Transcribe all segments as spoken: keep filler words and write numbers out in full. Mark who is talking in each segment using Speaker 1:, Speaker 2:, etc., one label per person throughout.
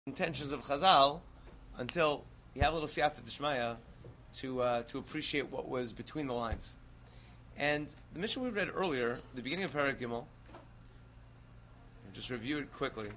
Speaker 1: intentions of Chazal until you have a little siyata d'shmaya to uh, to appreciate what was between the lines. And the Mishnah we read earlier, the beginning of Perek Gimel, I'll just review it quickly.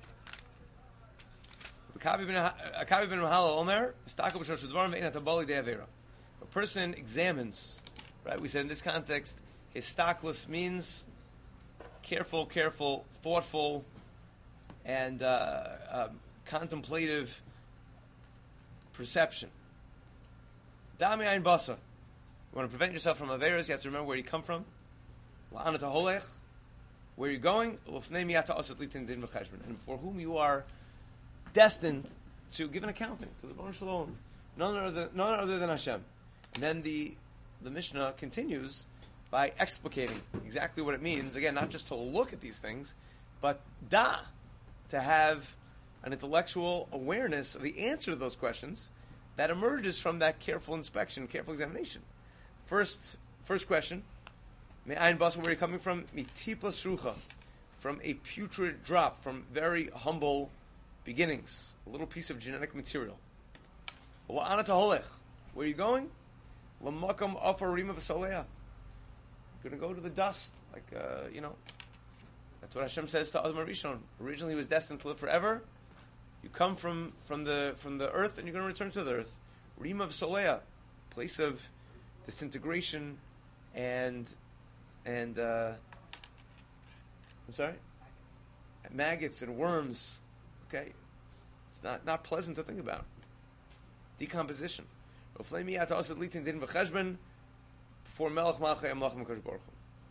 Speaker 1: A person examines, right? We said in this context, histaklus means careful, careful, thoughtful, and uh, um, contemplative perception. Dami ayin basa. You want to prevent yourself from averos, you have to remember where you come from. La'ana taholech, where you're going. And for whom you are destined to give an accounting to the Baruch Shalom, none other, none other than Hashem. And then the the Mishnah continues by explicating exactly what it means. Again, not just to look at these things, but da, to have an intellectual awareness of the answer to those questions that emerges from that careful inspection, careful examination. First, first question: Me'ayin basa, where are you coming from? Mitipa srucha, from a putrid drop, from very humble beginnings, a little piece of genetic material. La'ana taholech, where are you going? L'makam afarim v'saleah. You're going to go to the dust, like uh, you know. That's what Hashem says to Adam HaRishon. Originally, he was destined to live forever. You come from, from the from the earth, and you're going to return to the earth. Rima v'saleah, place of disintegration and and uh, I'm sorry, maggots and worms. Okay, it's not, not pleasant to think about. Decomposition. Before Melech Malchei Amlachim HaKadosh Baruch Hu.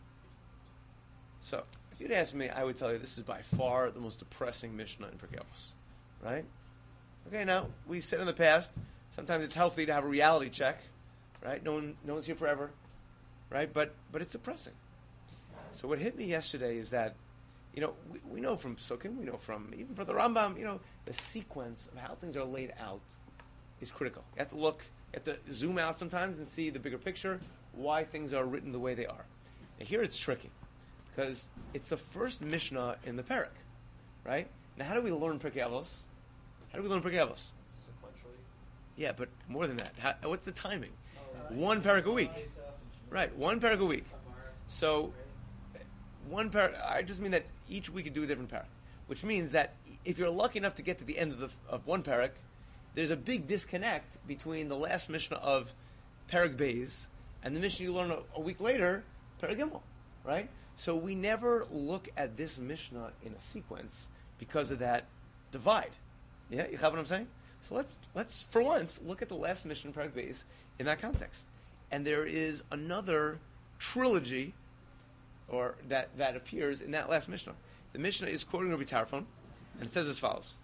Speaker 1: So, if you'd ask me, I would tell you this is by far the most depressing Mishnah in Pirkei Avos. Right? Okay, now, we said in the past, sometimes it's healthy to have a reality check. Right? No one, no one's here forever. Right? But but it's depressing. So what hit me yesterday is that, you know, we, we know from Sukkim, we know from, even from the Rambam, you know, the sequence of how things are laid out is critical. You have to look, you have to zoom out sometimes and see the bigger picture, why things are written the way they are. And here it's tricky, because it's the first Mishnah in the Perek, right? Now how do we learn Pirkei Avos? How do we learn Pirkei Avos?
Speaker 2: Sequentially.
Speaker 1: Yeah, but more than that. How, what's the timing? Oh, one Perek a week. Right, one Perek a week. So, one Perek, I just mean that each week you do a different Perek, which means that if you're lucky enough to get to the end of the of one Perek, there's a big disconnect between the last Mishnah of Perek Beis and the Mishnah you learn a, a week later, Perek Gimel, right? So we never look at this Mishnah in a sequence because of that divide. Yeah, you have what I'm saying? So let's, let's for once, look at the last Mishnah in Perek Beis in that context. And there is another trilogy or that, that appears in that last Mishnah. The Mishnah is quoting Rabbi Tarfon, and it says as follows.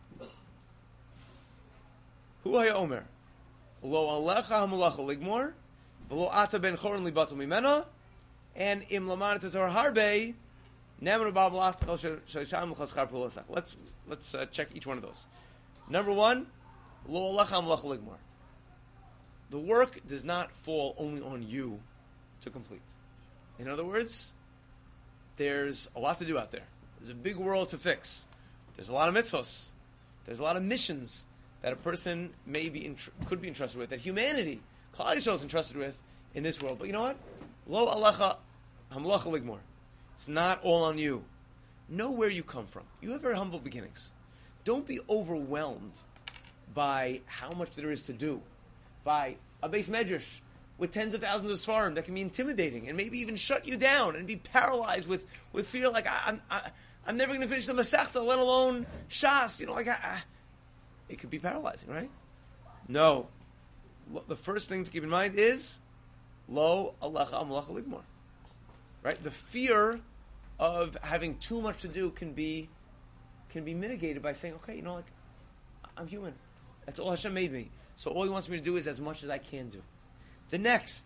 Speaker 1: Hu haya omer, lo alecha hamalacha ligmor, v'lo ata ben choron libatul mimena, and im lamanat torah harbe, nemru bab lachtel shaysham l'chaskar pulosach. Let's let's uh, check each one of those. Number one, lo alecha hamalacha ligmor. The work does not fall only on you to complete. In other words, there's a lot to do out there. There's a big world to fix. There's a lot of mitzvos. There's a lot of missions that a person may be in, could be entrusted with, that humanity, Klal Yisrael, is entrusted with in this world. But you know what? Lo alecha hamlacha ligmor. It's not all on you. Know where you come from. You have very humble beginnings. Don't be overwhelmed by how much there is to do, by a base medrash with tens of thousands of svarim that can be intimidating and maybe even shut you down and be paralyzed with, with fear, like I, I'm I, I'm never going to finish the Masechta, let alone Shas. You know, like I, I it could be paralyzing, right? No. The first thing to keep in mind is Lo alecha hamalacha ligmor. Right? The fear of having too much to do can be can be mitigated by saying, okay, you know, like I'm human. That's all Hashem made me. So all He wants me to do is as much as I can do. The next,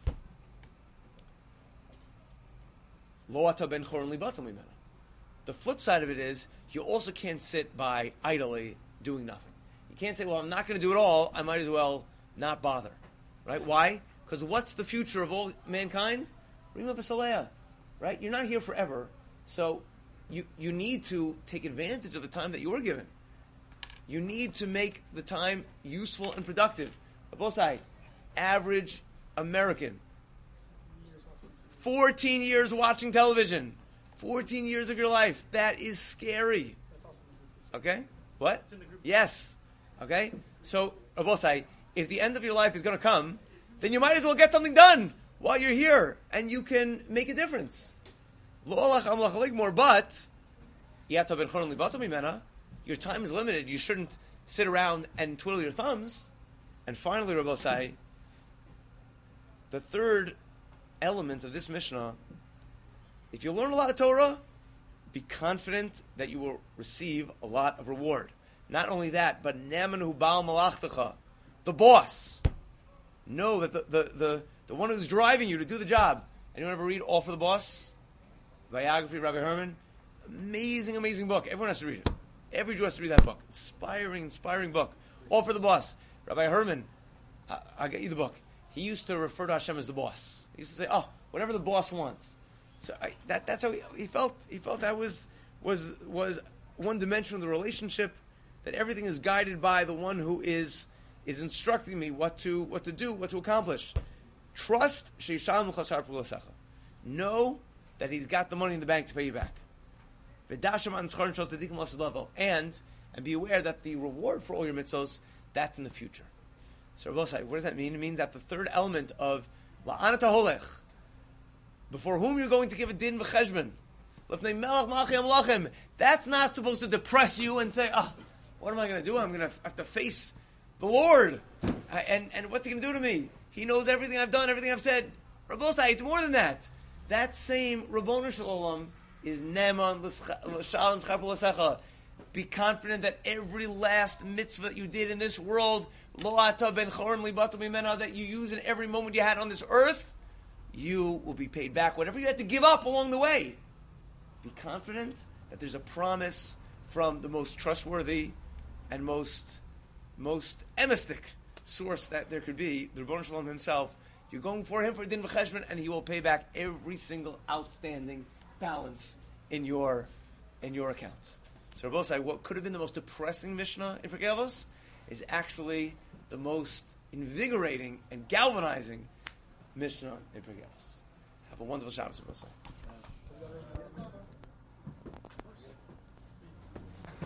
Speaker 1: Lo ata ben choron libatul mimena. The flip side of it is you also can't sit by idly doing nothing. You can't say, well, I'm not going to do it all. I might as well not bother. Right? Why? Because what's the future of all mankind? Rima v'saleah. Right? You're not here forever. So you you need to take advantage of the time that you were given. You need to make the time useful and productive. Both sides, average American, fourteen years watching television, fourteen years of your life. That is scary. Okay? What? Yes. Okay? So, both sides, if the end of your life is going to come, then you might as well get something done while you're here, and you can make a difference. But your time is limited. You shouldn't sit around and twiddle your thumbs. And finally, Rabbi Sai, the third element of this Mishnah, if you learn a lot of Torah, be confident that you will receive a lot of reward. Not only that, but Ne'eman Baal Malachtecha, the boss. Know that the, the, the, the one who's driving you to do the job. Anyone ever read All for the Boss? Biography of Rabbi Herman? Amazing, amazing book. Everyone has to read it. Every Jew has to read that book. Inspiring, inspiring book. All for the Boss. Rabbi Herman, I, I'll get you the book. He used to refer to Hashem as the boss. He used to say, oh, whatever the boss wants. So I, that, that's how he, he felt. He felt that was, was, was one dimension of the relationship, that everything is guided by the one who is, is instructing me what to, what to do, what to accomplish. Trust, know that he's got the money in the bank to pay you back. And, and be aware that the reward for all your mitzvos, that's in the future. So Rabbi Sai, what does that mean? It means that the third element of la'ana taholech, before whom you're going to give a din v'cheshbon, l'fnei melech malchei hamolachim, that's not supposed to depress you and say, oh, what am I going to do? I'm going to have to face the Lord. And, and what's he going to do to me? He knows everything I've done, everything I've said. Rabbi Sai, it's more than that. That same Rabbonu Shalom is ne'eman l'shalom t'chapel l'secha. Be confident that every last mitzvah that you did in this world, lo ata ben choron libato mimena, that you use in every moment you had on this earth, you will be paid back. Whatever you had to give up along the way, be confident that there's a promise from the most trustworthy and most most emistic source that there could be, the Rebbeinu Shalom himself. You're going for him for din v'cheshbon, and he will pay back every single outstanding balance in your in your accounts. So Rabbi Sai, what could have been the most depressing Mishnah in Pirkei Avos is actually the most invigorating and galvanizing Mishnah in Pirkei Avos. Have a wonderful Shabbos, Rabbi Sai.